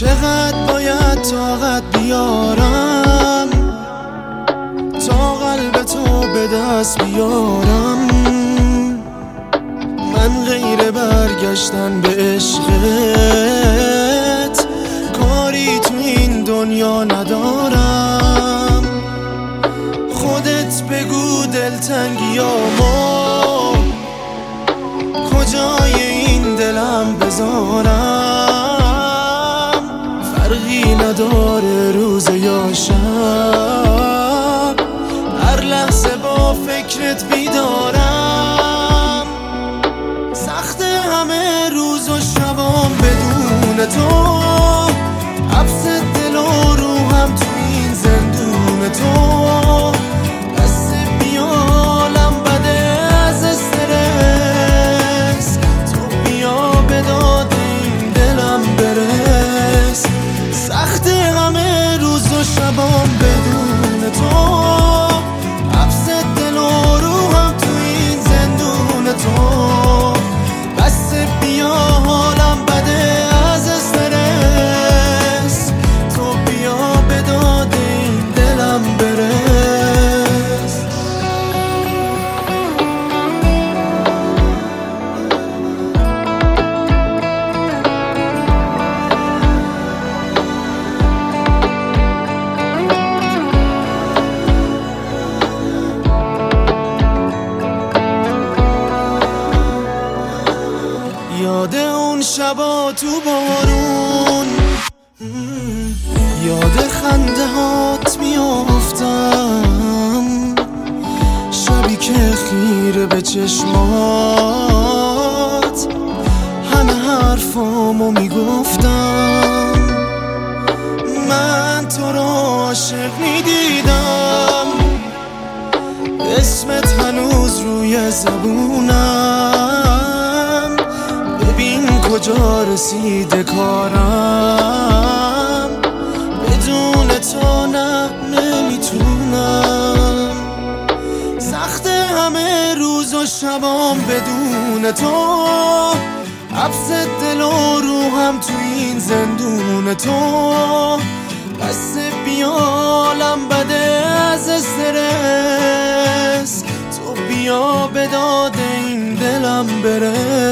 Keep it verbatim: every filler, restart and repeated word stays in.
چقدر باید طاقت بیارم تا قلب تو به دست بیارم؟ من غیر برگشتن به عشقت کاری تو این دنیا ندارم. خودت بگو دلتنگیامو کجای این دلم بذارم؟ فرقی نداره روز یا شب، هر لحظه با فکرت بیدارم. سخت همه روز و شبام بدون تو، حبس دل و روحم تو این زندون تو. دست بیالم بده از استرس، تو بیا به داد این دلم برس. سخت همه روز و شبام بدون تو، حبس دل و روحم تو این زندون تو. بس بیا حالم بده از استرس، تو بیا به داد این دلم برس. یاد اون شبا تو بارون، یاد خنده هات میافتم، شبی که خیره به چشمات همه حرفامو میگفتم. من تو رو عاشق میدیدم، اسمت هنوز روی زبونم. ببین کجا رسیده کارم، بدون تو نه نمیتونم. سخت همه روز و شبام بدون تو، حبس دل و روحم تو این زندون تو. بس بیالم بده از استرس، تو بیا به داد این دلم برس.